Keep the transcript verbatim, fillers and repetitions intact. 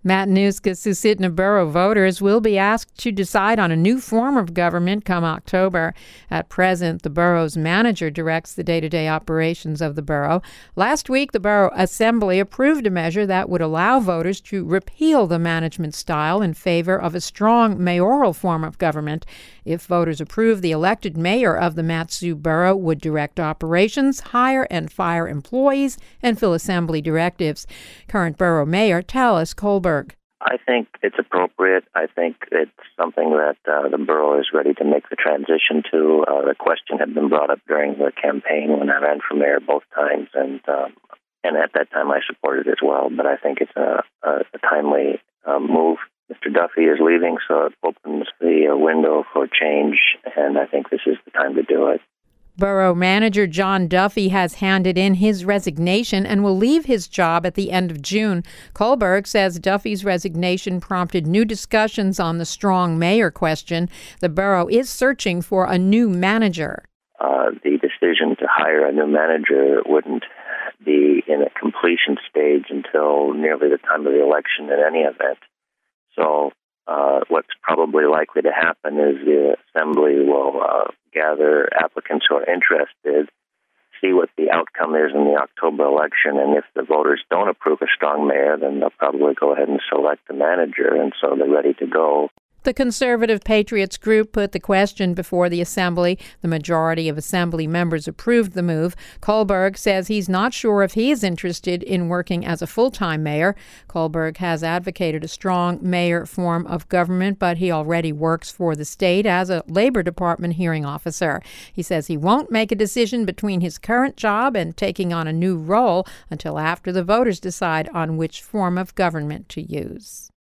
Matanuska-Susitna Borough voters will be asked to decide on a new form of government come October. At present, the borough's manager directs the day-to-day operations of the borough. Last week, the Borough Assembly approved a measure that would allow voters to repeal the management style in favor of a strong mayoral form of government. If voters approve, the elected mayor of the Mat-Su Borough would direct operations, hire and fire employees, and fill assembly directives. Current borough mayor Talis Kolberg. I think it's appropriate. I think it's something that uh, the borough is ready to make the transition to. Uh, the question had been brought up during the campaign when I ran for mayor both times, and um, and at that time I supported it as well. But I think it's a, a, a timely uh, move. Mister Duffy is leaving, so it opens the uh, window for change, and I think this is the time to do it. Borough Manager John Duffy has handed in his resignation and will leave his job at the end of June. Kolberg says Duffy's resignation prompted new discussions on the strong mayor question. The borough is searching for a new manager. Uh, the decision to hire a new manager wouldn't be in a completion stage until nearly the time of the election in any event. So uh, what's probably likely to happen is the Assembly will uh, gather applicants who are interested, see what the outcome is in the October election, and if the voters don't approve a strong mayor, then they'll probably go ahead and select a manager, and so they're ready to go. The Conservative Patriots group put the question before the Assembly. The majority of Assembly members approved the move. Kolberg says he's not sure if he is interested in working as a full-time mayor. Kolberg has advocated a strong mayor form of government, but he already works for the state as a Labor Department hearing officer. He says he won't make a decision between his current job and taking on a new role until after the voters decide on which form of government to use.